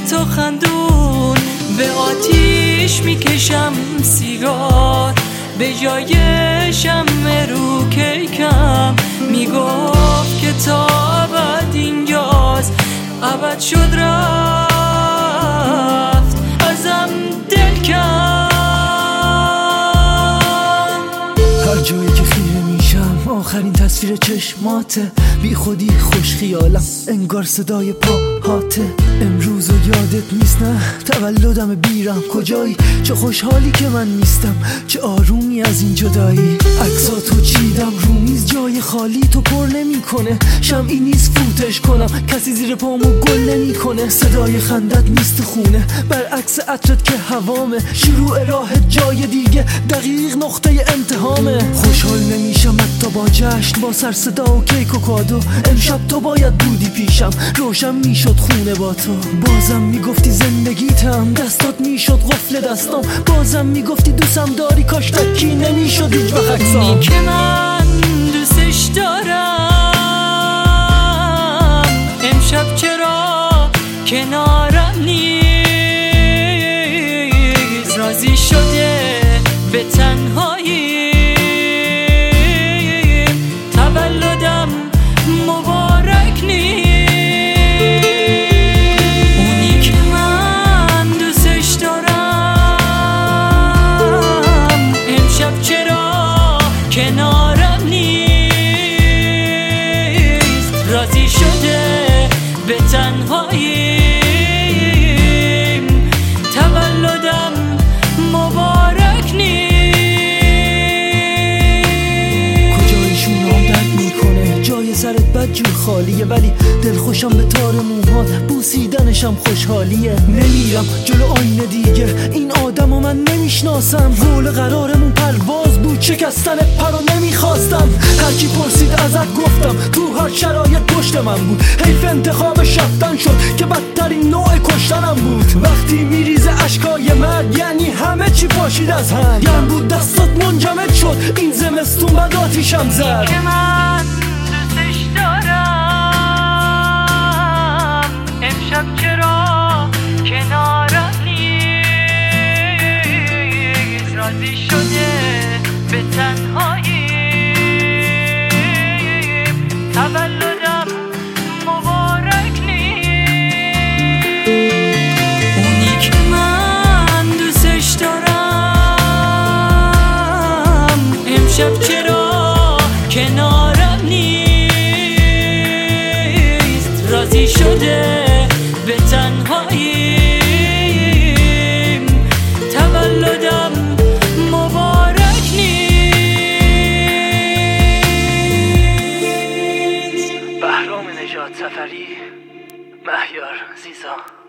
تو خندون به آتیش میکشم سیگار، به جای شمع رو کیکم میگفت که تا ابد اینجاست. ابد شد رفت ازم دل کن. هر جایی که خیره میشم آخرین تصویر چشماته، بی خودی خوش خیالم انگار صدای پاهاته. امروز و یادت نیست نه تولدم بیرم کجایی، چه خوشحالی که من نیستم، چه آرومی از این جدایی. عکساتو چیدم رو میز جای خالی تو پر نمیکنه، شمعی نیست فوتش کنم کسی زیر پامو گل نمیکنه. صدای خندت نیست خونه برعکس عطرت که هوامه، شروع راه جای دیگه دقیق نقطه امتحامه. خوشحال نمیشم حتی با جشن با سر صدا و کیک و کادو، امشب تو باید بودی پیشم روشن میشد خونه با تو. بازم میگفتی زندگیتم دستات میشد قفل دستام، بازم میگفتی دوستم داری کاش تکی نمیشد هیچ وقت عکسام. اونی که من دوستش دارم امشب چرا کنارم نیست، راضی شده به تنهایی. تولدم مبارک نیست. اونی که من دوستش دارم امشب چرا کنارم نیست، راضی شده به تنهایی. تولدم مبارک نیست. کجایشون هم درد میکنه جای سرت بدجور خالیه، ولی دلخوشم به تار موهات بوسیدنشم خوشحالیه. نمیرم جلو آینه دیگه این آدمو من نمیشناسم، رول قرارمون پرواز بود شکستن پرو نمیخواستم. هرکی پرسید ازت گفتم تو هر شرایط پشت من بود، حیف انتخابش رفتن شد که بدترین نوع کشتنم بود. وقتی میریزه اشکای مرگ یعنی همه چی پاشید از هم، گرم بود دستات منجمد شد این زمستون بعد آتیشم زد. که من دوستش دارم امشب چرا کنارم نیست، راضی شده به تنهایی. تولدم مبارک نیست. اونی که من دوستش دارم امشب چرا کنارم نیست، راضی شده به تنهایی. تولدم مبارک نیست. بهرام نژاد سفری، مهیار زیزا.